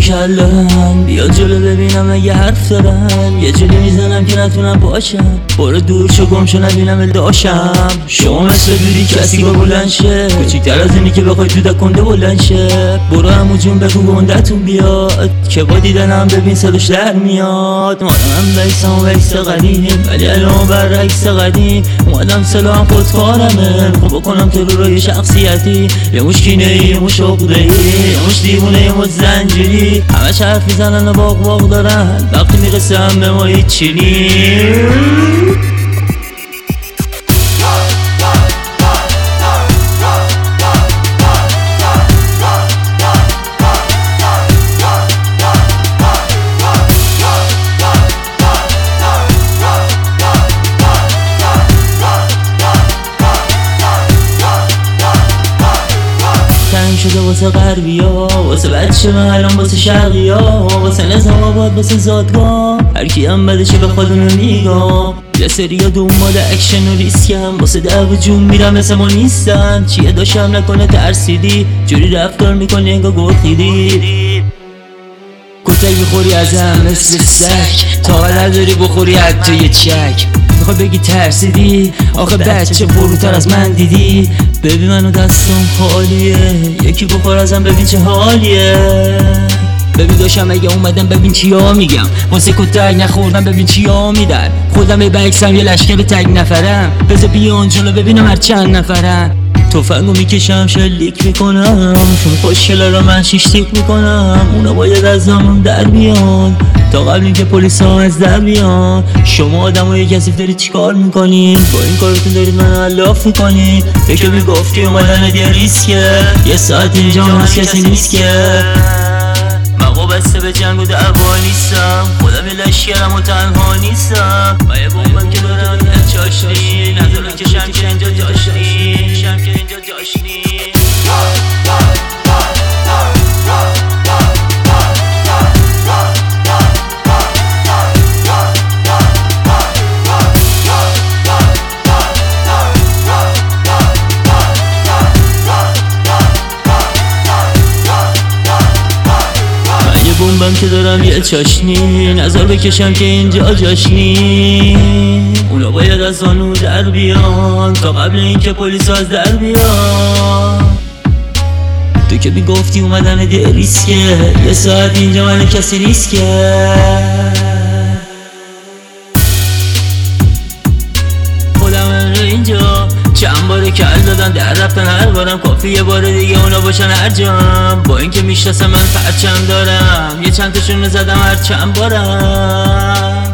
کل دارن، بیا جلو ببینم اگه حرف دارن. یه جوری میزنم که نتونم باشم، برو دور شو گم شو نبینم داشم. شما مثل دوری کسی با بلند شه، کوچیک‌تر از اینی که بخوای تو دکنده بلند شه. برو همو جون بگو گندتون بیاد، که با دیدنم ببین صداش در میاد. مادم بیسم و بیس قدیم، ولی الان برعکس قدیم. اومدم سلام خودکارمه، خب بکنم ترورای شخصیتی. یه مش کینه ای، یه مش عقده ای، یه مش دیوونه، یه مش زنجیری. همه حرف میزنن و باق دارن، وقتی میرسه هم به ما هیچی نیست. شده واسه غربیا، واسه بچه محلم، واسه شرقیا، واسه نظام آباد، واسه زادگاه. هرکی هم بدشه به خودونو میگم. یه سریا دنبال اکشن و ریسکم، واسه دعو جون میرم مثل ما نیستن. چیه داشتم نکنه ترسیدی، جوری رفتار میکنی انگا گرخیدی. کتک میخوری ازم مثل سگ، تا نداری بخوری حتی یه چک. میخوای بگی ترسیدی، آخه بچه بروتر از من دیدی. ببین منو دستم خالیه، یکی بخور ازم ببین چه حالیه. ببین داشتم اگه اومدم ببین چیا میگم، واسه کتک نخوردم ببین چیا میدن. خودم به بکسم یه لشکر تگ نفرم، بذار بیان جلو ببینم هر چند نفرم. تفنگو میکشم شلیک میکنم، چون خوشگله را من شیش تیک میکنم. اونا باید از زمان در بیان، تا قبل اینکه پلیس ها از در بیان. شما آدم های کسیف دارید چیکار میکنین؟ با این کارتون دارید من علاف میکنین. یکی میگفتی اومدن دیگه ریسکه، یه ساعت اینجا هست کسی نیست که. من وابسته به جنگ و دعوا نیستم، خودم یه لشکرم و تنها نیستم. من یه بومبم که دارم یه چاشنی، نظرم که شم که اینجا جاشنی، شم که اینجا جاشنی. بومبم که دارم یه چاشنی، نظر بکشم که اینجا جاشنی. اونا باید از زانو در بیان، تا قبل اینکه پلیس از در بیان. تو که میگفتی اومدن دیگه ریسکه، یه ساعت اینجا من کسی ریسکه. خودم اینجا چند باره کل دادن در رفتن، هر بارم کافی یه بار دیگه اونا باشن هر جام. با اینکه میشناسم من پرچم دارم، یه چند تاشون زدم هر چند بارم.